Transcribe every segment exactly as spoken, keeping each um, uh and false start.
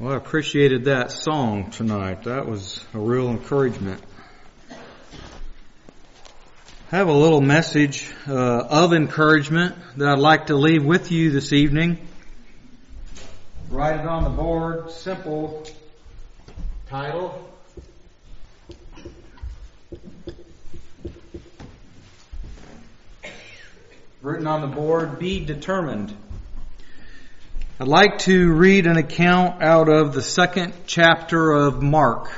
Well, I appreciated that song tonight. That was a real encouragement. I have a little message uh, of encouragement that I'd like to leave with you this evening. Write it on the board. Simple title. Written on the board, Be Determined. I'd like to read an account out of the second chapter of Mark.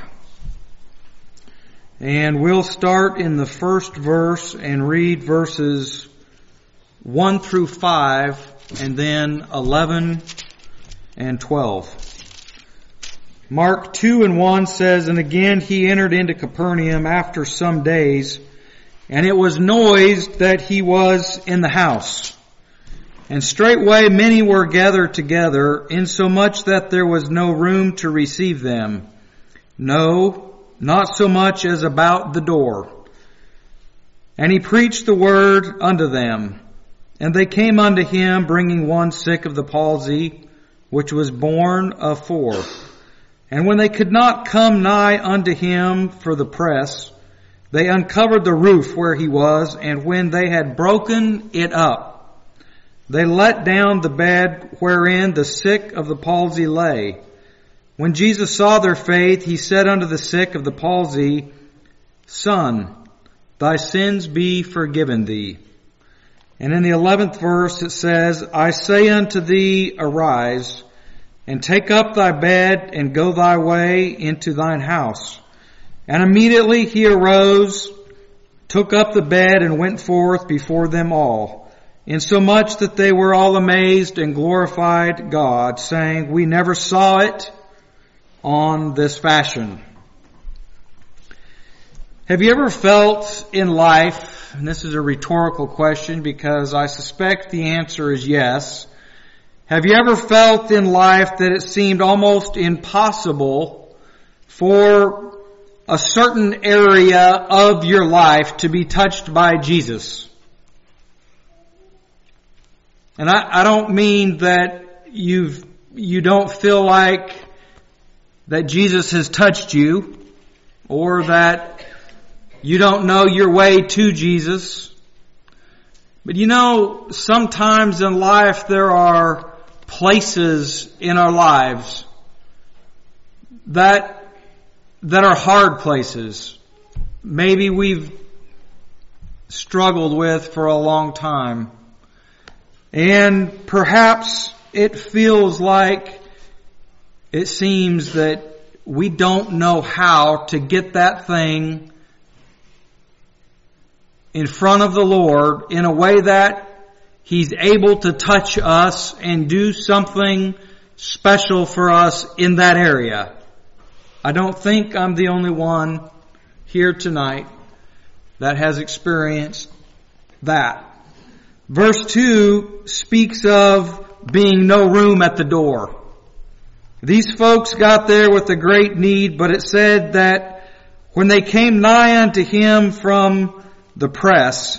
And we'll start in the first verse and read verses one through five and then eleven and twelve. Mark two and one says, And again he entered into Capernaum after some days, and it was noised that he was in the house. And straightway many were gathered together, insomuch that there was no room to receive them. No, not so much as about the door. And he preached the word unto them. And they came unto him, bringing one sick of the palsy, which was borne of four. And when they could not come nigh unto him for the press, they uncovered the roof where he was, and when they had broken it up, they let down the bed wherein the sick of the palsy lay. When Jesus saw their faith, he said unto the sick of the palsy, Son, thy sins be forgiven thee. And in the eleventh verse it says, I say unto thee, arise, and take up thy bed, and go thy way into thine house. And immediately he arose, took up the bed, and went forth before them all, insomuch that they were all amazed and glorified God, saying, We never saw it on this fashion. Have you ever felt in life, and this is a rhetorical question because I suspect the answer is yes, have you ever felt in life that it seemed almost impossible for a certain area of your life to be touched by Jesus? And I, I don't mean that you've, you don't feel like that Jesus has touched you, or that you don't know your way to Jesus. But you know, sometimes in life there are places in our lives that, that are hard places. Maybe we've struggled with for a long time. And perhaps it feels like it seems that we don't know how to get that thing in front of the Lord in a way that He's able to touch us and do something special for us in that area. I don't think I'm the only one here tonight that has experienced that. Verse two speaks of being no room at the door. These folks got there with a great need, but it said that when they came nigh unto him from the press,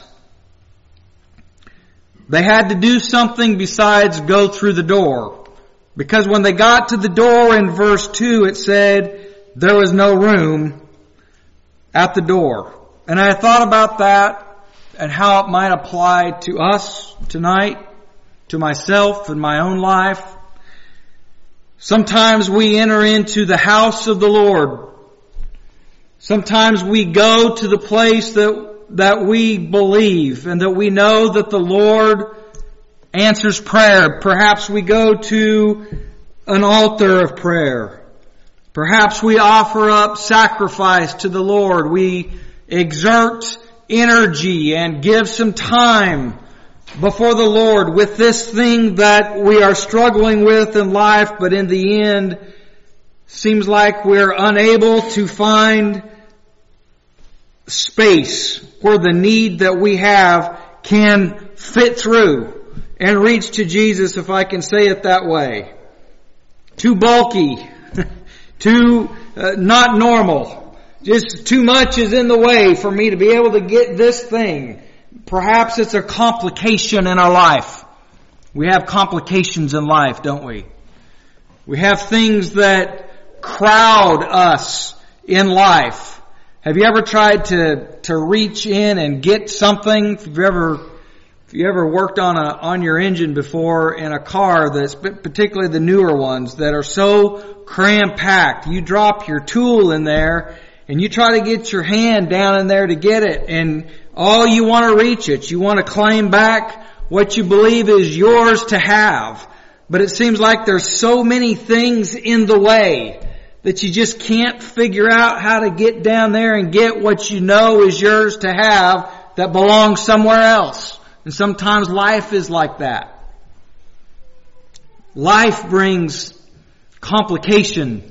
they had to do something besides go through the door. Because when they got to the door in verse two, it said there was no room at the door. And I thought about that and how it might apply to us tonight, to myself and my own life. Sometimes we enter into the house of the Lord. Sometimes we go to the place that, that we believe and that we know that the Lord answers prayer. Perhaps we go to an altar of prayer. Perhaps we offer up sacrifice to the Lord. We exert energy and give some time before the Lord with this thing that we are struggling with in life, but in the end seems like we're unable to find space where the need that we have can fit through and reach to Jesus, if I can say it that way. Too bulky, too uh, not normal. Just too much is in the way for me to be able to get this thing. Perhaps it's a complication in our life. We have complications in life, don't we? We have things that crowd us in life. Have you ever tried to, to reach in and get something? If you've ever, if you ever worked on a, on your engine before in a car that's, particularly the newer ones that are so cram-packed, you drop your tool in there and you try to get your hand down in there to get it, and all you want to reach it. You want to claim back what you believe is yours to have. But it seems like there's so many things in the way that you just can't figure out how to get down there and get what you know is yours to have that belongs somewhere else. And sometimes life is like that. Life brings complication.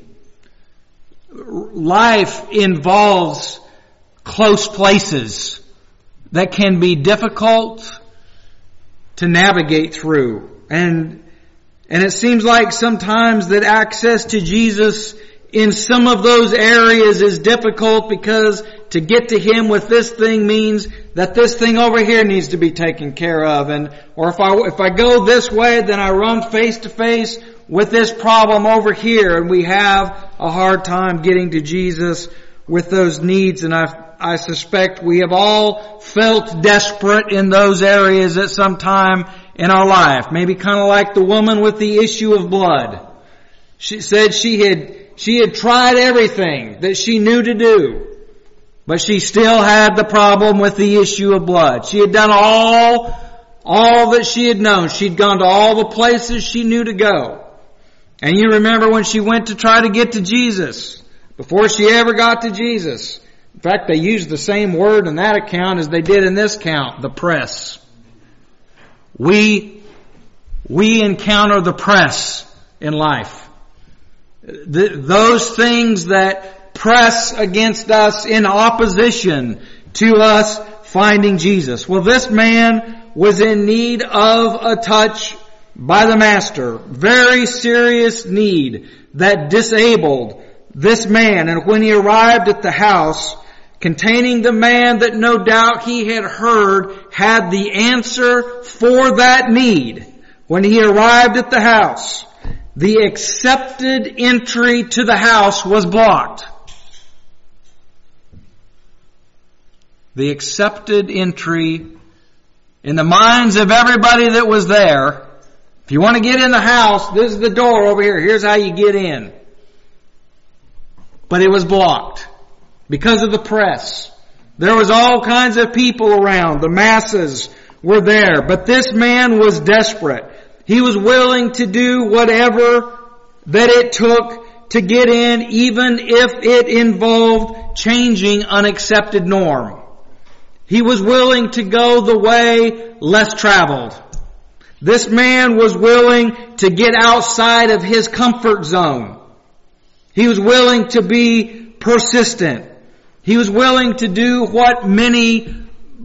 Life involves close places that can be difficult to navigate through. And And it seems like sometimes that access to Jesus in some of those areas is difficult, because to get to Him with this thing means that this thing over here needs to be taken care of. And, or if I, if I go this way, then I run face to face with this problem over here, and we have a hard time getting to Jesus with those needs. And I, I suspect we have all felt desperate in those areas at some time in our life. Maybe kind of like the woman with the issue of blood. She said she had, she had tried everything that she knew to do, but she still had the problem with the issue of blood. She had done all, all that she had known. She'd gone to all the places she knew to go. And you remember when she went to try to get to Jesus, before she ever got to Jesus. In fact, they used the same word in that account as they did in this account, the press. We, we encounter the press in life. The, those things that press against us in opposition to us finding Jesus. Well, this man was in need of a touch by the Master. Very serious need that disabled this man. And when he arrived at the house containing the man that no doubt he had heard had the answer for that need, when he arrived at the house, the accepted entry to the house was blocked. The accepted entry in the minds of everybody that was there. If you want to get in the house, this is the door over here. Here's how you get in. But it was blocked because of the press. There was all kinds of people around. The masses were there. But this man was desperate. He was willing to do whatever that it took to get in, even if it involved changing an accepted norm. He was willing to go the way less traveled. This man was willing to get outside of his comfort zone. He was willing to be persistent. He was willing to do what many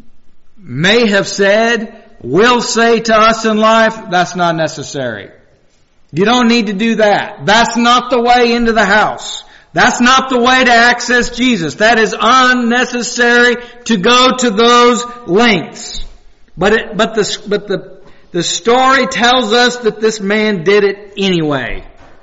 may have said, will say to us in life, that's not necessary. You don't need to do that. That's not the way into the house. That's not the way to access Jesus. That is unnecessary to go to those lengths. But it, but the, but the, the story tells us that this man did it anyway.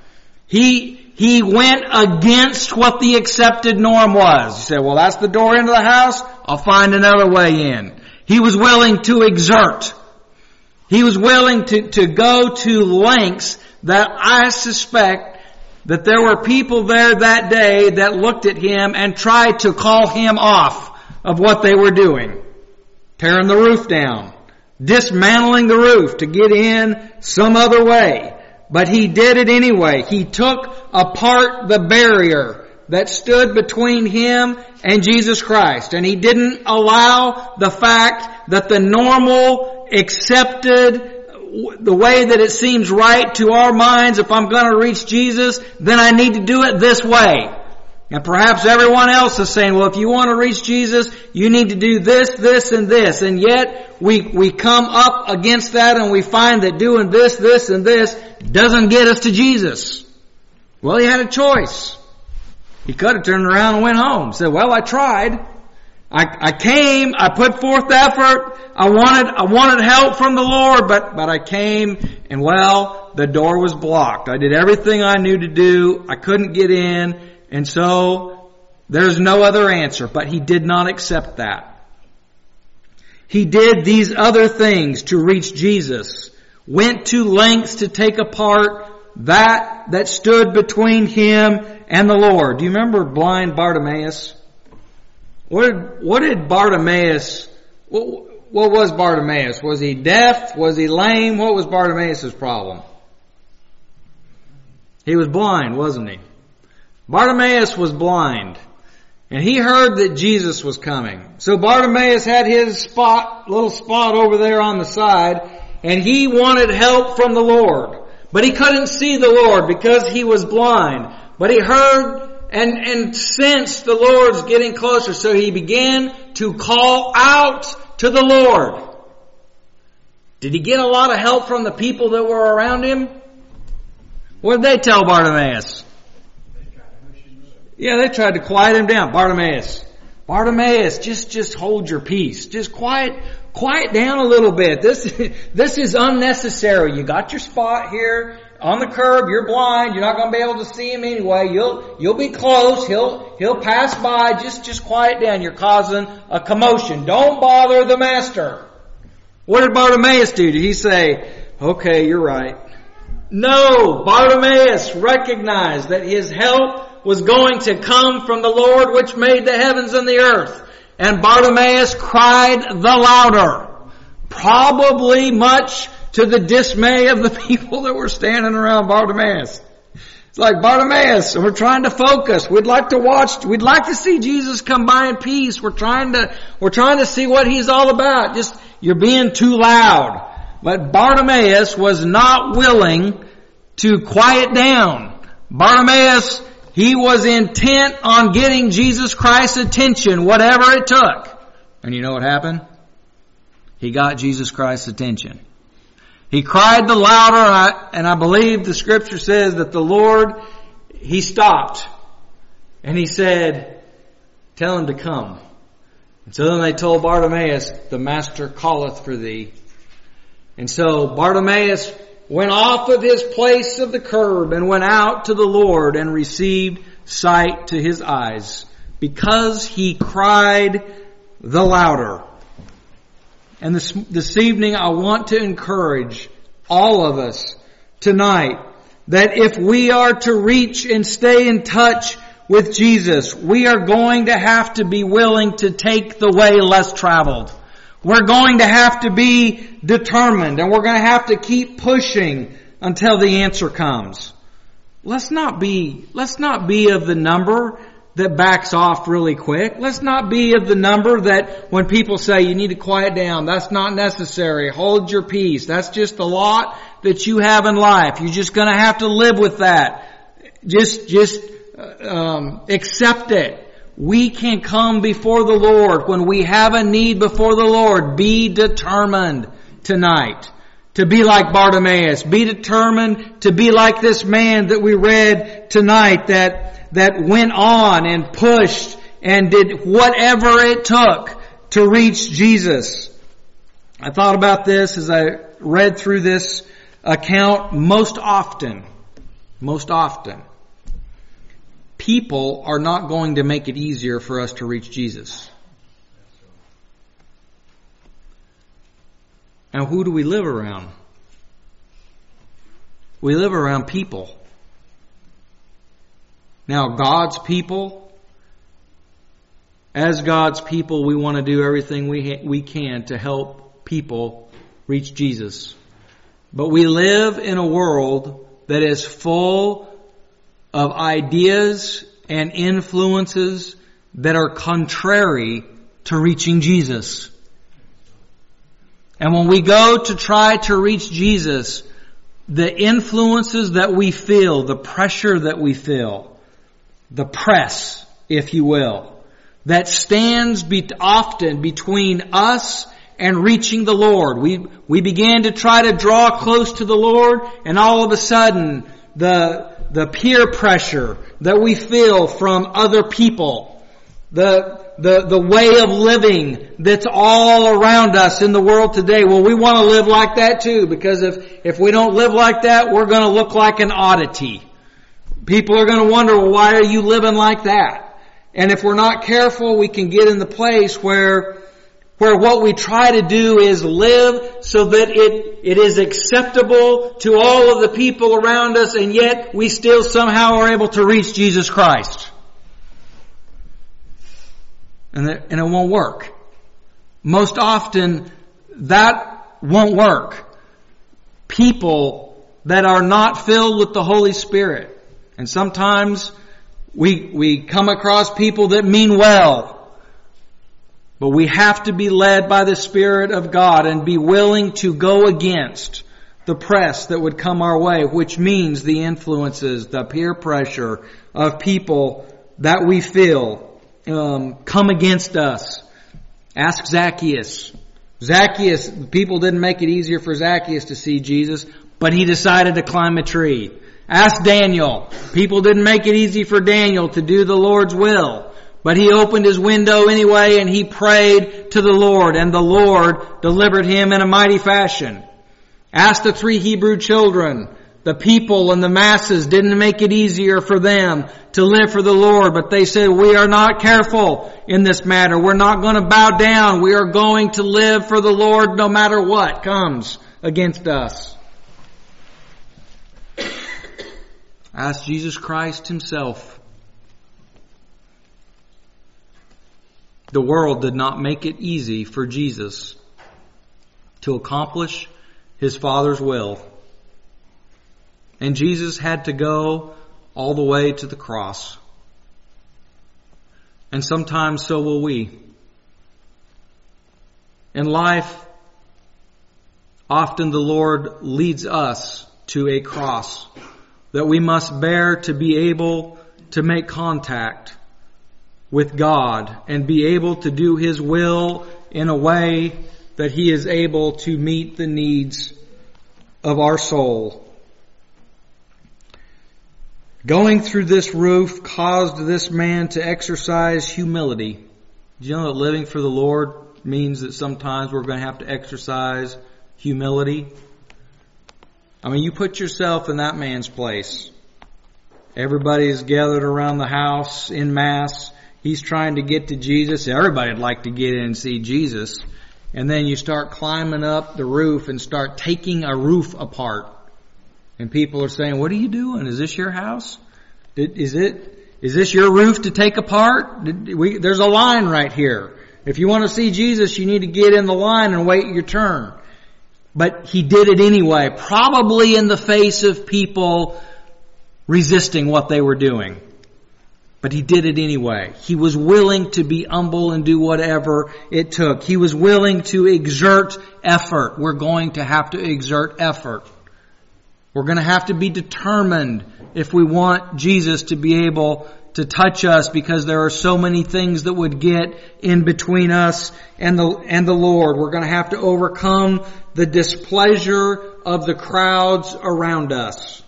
He, he went against what the accepted norm was. He said, well, that's the door into the house. I'll find another way in. He was willing to exert. He was willing to, to go to lengths that I suspect that there were people there that day that looked at him and tried to call him off of what they were doing. Tearing the roof down. Dismantling the roof to get in some other way. But he did it anyway. He took apart the barrier that stood between him and Jesus Christ. And he didn't allow the fact that the normal, accepted, the way that it seems right to our minds, if I'm going to reach Jesus, then I need to do it this way. And perhaps everyone else is saying, well, if you want to reach Jesus, you need to do this, this, and this. And yet, we, we come up against that and we find that doing this, this, and this doesn't get us to Jesus. Well, he had a choice. He could have turned around and went home. Said, well, I tried. I, I came, I put forth effort, I wanted, I wanted help from the Lord, but, but I came, and well, the door was blocked. I did everything I knew to do. I couldn't get in. And so there's no other answer. But he did not accept that. He did these other things to reach Jesus. Went to lengths to take apart that that stood between him and the Lord. Do you remember blind Bartimaeus? What did, what did Bartimaeus, what, what was Bartimaeus? Was he deaf? Was he lame? What was Bartimaeus' problem? He was blind, wasn't he? Bartimaeus was blind. And he heard that Jesus was coming. So Bartimaeus had his spot, little spot over there on the side, and he wanted help from the Lord. But he couldn't see the Lord because he was blind. But he heard and, and sensed the Lord's getting closer. So he began to call out to the Lord. Did he get a lot of help from the people that were around him? What did they tell Bartimaeus? Yeah, they tried to quiet him down. Bartimaeus, Bartimaeus, just, just hold your peace. Just quiet, quiet down a little bit. This, this is unnecessary. You got your spot here on the curb. You're blind. You're not going to be able to see him anyway. You'll, you'll be close. He'll, he'll pass by. Just, just quiet down. You're causing a commotion. Don't bother the master. What did Bartimaeus do? Did he say, okay, you're right? No, Bartimaeus recognized that his help was going to come from the Lord which made the heavens and the earth. And Bartimaeus cried the louder, probably much to the dismay of the people that were standing around Bartimaeus. It's like, Bartimaeus, we're trying to focus. We'd like to watch, we'd like to see Jesus come by in peace. We're trying to, we're trying to see what he's all about. Just, you're being too loud. But Bartimaeus was not willing to quiet down. Bartimaeus, he was intent on getting Jesus Christ's attention, whatever it took. And you know what happened? He got Jesus Christ's attention. He cried the louder, and I, and I believe the scripture says that the Lord, he stopped. And he said, tell him to come. And so then they told Bartimaeus, the master calleth for thee. And so Bartimaeus went off of his place of the curb and went out to the Lord and received sight to his eyes because he cried the louder. And this, this evening I want to encourage all of us tonight that if we are to reach and stay in touch with Jesus, we are going to have to be willing to take the way less traveled. We're going to have to be determined, and we're going to have to keep pushing until the answer comes. Let's not be, let's not be of the number that backs off really quick. Let's not be of the number that when people say you need to quiet down, that's not necessary. Hold your peace. That's just the lot that you have in life. You're just going to have to live with that. Just, just, um, accept it. We can come before the Lord when we have a need before the Lord. Be determined tonight to be like Bartimaeus. Be determined to be like this man that we read tonight that, that went on and pushed and did whatever it took to reach Jesus. I thought about this as I read through this account. Most often, most often, people are not going to make it easier for us to reach Jesus. Now, who do we live around? We live around people. Now, God's people, as God's people, we want to do everything we ha- we can to help people reach Jesus. But we live in a world that is full of ideas and influences that are contrary to reaching Jesus. And when we go to try to reach Jesus, the influences that we feel, the pressure that we feel, the press, if you will, that stands be- often between us and reaching the Lord. We, we begin to try to draw close to the Lord, and all of a sudden, the, the peer pressure that we feel from other people, the, the, the way of living that's all around us in the world today. Well, we want to live like that too, because if, if we don't live like that, we're going to look like an oddity. People are going to wonder, well, why are you living like that? And if we're not careful, we can get in the place where where what we try to do is live so that it, it is acceptable to all of the people around us, and yet we still somehow are able to reach Jesus Christ. And it, and it won't work. Most often, that won't work. People that are not filled with the Holy Spirit. And sometimes we, we come across people that mean well. But we have to be led by the Spirit of God and be willing to go against the press that would come our way, which means the influences, the peer pressure of people that we feel um, come against us. Ask Zacchaeus. Zacchaeus, people didn't make it easier for Zacchaeus to see Jesus, but he decided to climb a tree. Ask Daniel. People didn't make it easy for Daniel to do the Lord's will. But he opened his window anyway and he prayed to the Lord, and the Lord delivered him in a mighty fashion. Ask the three Hebrew children. The people and the masses didn't make it easier for them to live for the Lord, but they said, we are not careful in this matter. We're not going to bow down. We are going to live for the Lord no matter what comes against us. Ask Jesus Christ himself. The world did not make it easy for Jesus to accomplish his Father's will. And Jesus had to go all the way to the cross. And sometimes so will we. In life, often the Lord leads us to a cross that we must bear to be able to make contact with God and be able to do his will in a way that he is able to meet the needs of our soul. Going through this roof caused this man to exercise humility. Do you know that living for the Lord means that sometimes we're going to have to exercise humility? I mean, you put yourself in that man's place. Everybody is gathered around the house in mass. He's trying to get to Jesus. Everybody would like to get in and see Jesus. And then you start climbing up the roof and start taking a roof apart. And people are saying, what are you doing? Is this your house? Is it, is this your roof to take apart? We, there's a line right here. If you want to see Jesus, you need to get in the line and wait your turn. But he did it anyway, probably in the face of people resisting what they were doing. But he did it anyway. He was willing to be humble and do whatever it took. He was willing to exert effort. We're going to have to exert effort. We're going to have to be determined if we want Jesus to be able to touch us, because there are so many things that would get in between us and the, and the Lord. We're going to have to overcome the displeasure of the crowds around us.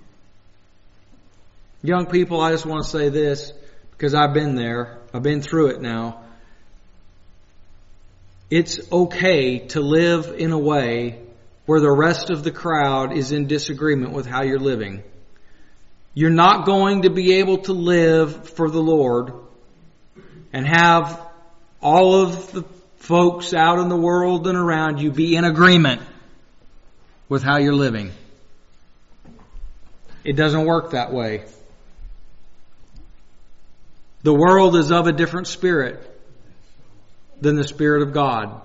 Young people, I just want to say this, because I've been there. I've been through it now. It's okay to live in a way where the rest of the crowd is in disagreement with how you're living. You're not going to be able to live for the Lord and have all of the folks out in the world and around you be in agreement with how you're living. It doesn't work that way. The world is of a different spirit than the Spirit of God.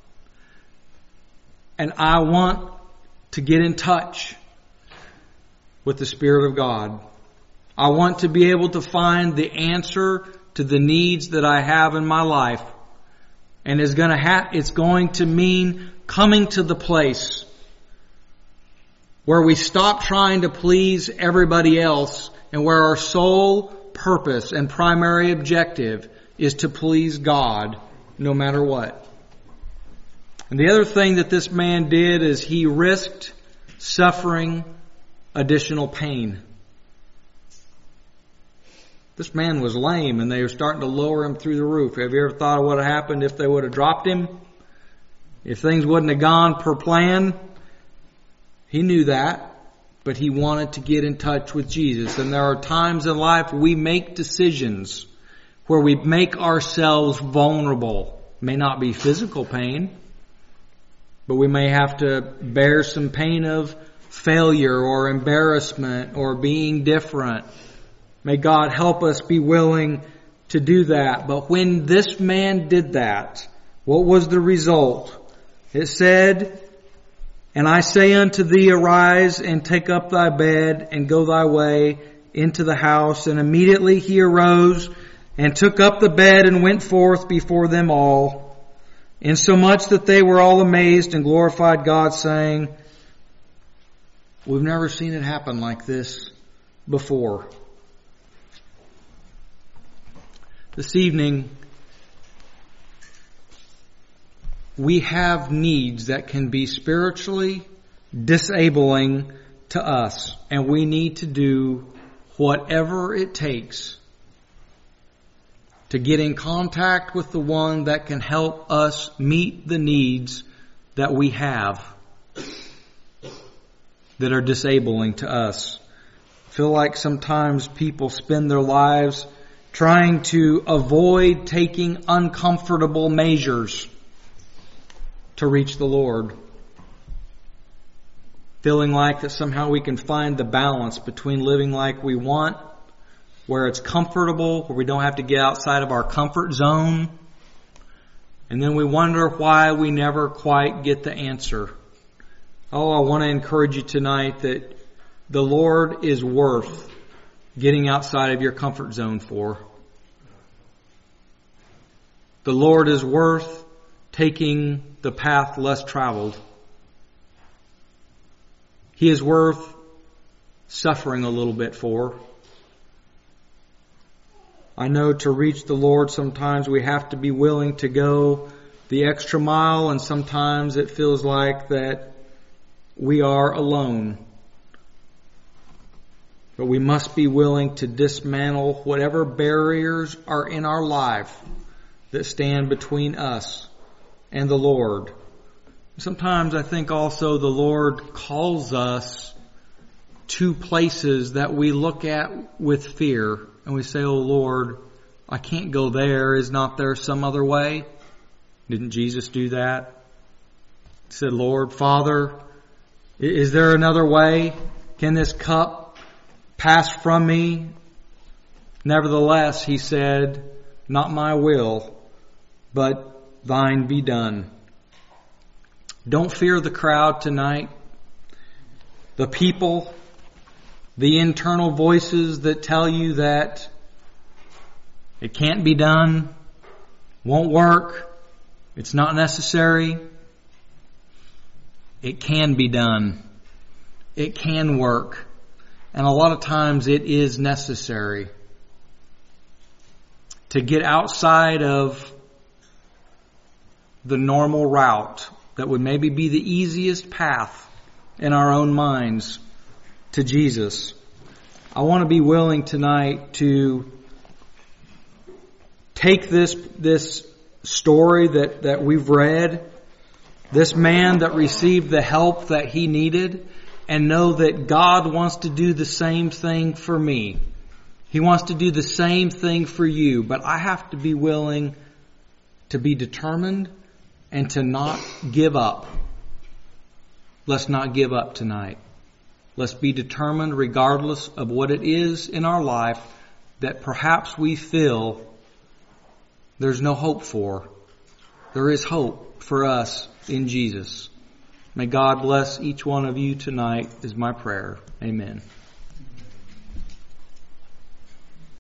And I want to get in touch with the Spirit of God. I want to be able to find the answer to the needs that I have in my life. And it's going to ha- it's going to mean coming to the place where we stop trying to please everybody else, and where our sole purpose and primary objective is to please God no matter what. And the other thing that this man did is he risked suffering additional pain. This man was lame and they were starting to lower him through the roof. Have you ever thought of what would have happened if they would have dropped him? If things wouldn't have gone per plan? He knew that, but he wanted to get in touch with Jesus. And there are times in life we make decisions where we make ourselves vulnerable. It may not be physical pain, but we may have to bear some pain of failure or embarrassment or being different. May God help us be willing to do that. But when this man did that, what was the result? It said, "And I say unto thee, arise and take up thy bed and go thy way into the house. And immediately he arose and took up the bed and went forth before them all, insomuch that they were all amazed and glorified God, saying," we've never seen it happen like this before. This evening, we have needs that can be spiritually disabling to us, and we need to do whatever it takes to get in contact with the one that can help us meet the needs that we have that are disabling to us. I feel like sometimes people spend their lives trying to avoid taking uncomfortable measures to reach the Lord. Feeling like that somehow we can find the balance between living like we want, where it's comfortable, where we don't have to get outside of our comfort zone, and then we wonder why we never quite get the answer. Oh, I want to encourage you tonight that the Lord is worth getting outside of your comfort zone for. The Lord is worth taking the path less traveled. He is worth suffering a little bit for. I know to reach the Lord sometimes we have to be willing to go the extra mile, and sometimes it feels like that we are alone. But we must be willing to dismantle whatever barriers are in our life that stand between us and the Lord. Sometimes I think also the Lord calls us to places that we look at with fear and we say, "Oh Lord, I can't go there. Is not there some other way?" Didn't Jesus do that? He said, "Lord, Father, is there another way? Can this cup pass from me? Nevertheless," he said, "not my will, but thine be done." Don't fear the crowd tonight. The people, the internal voices that tell you that it can't be done, won't work, it's not necessary. It can be done. It can work. And a lot of times it is necessary to get outside of the normal route that would maybe be the easiest path in our own minds to Jesus. I want to be willing tonight to take this, this story that, that we've read, this man that received the help that he needed, and know that God wants to do the same thing for me. He wants to do the same thing for you, but I have to be willing to be determined and to not give up. Let's not give up tonight. Let's be determined, regardless of what it is in our life that perhaps we feel there's no hope for. There is hope for us in Jesus. May God bless each one of you tonight is my prayer. Amen.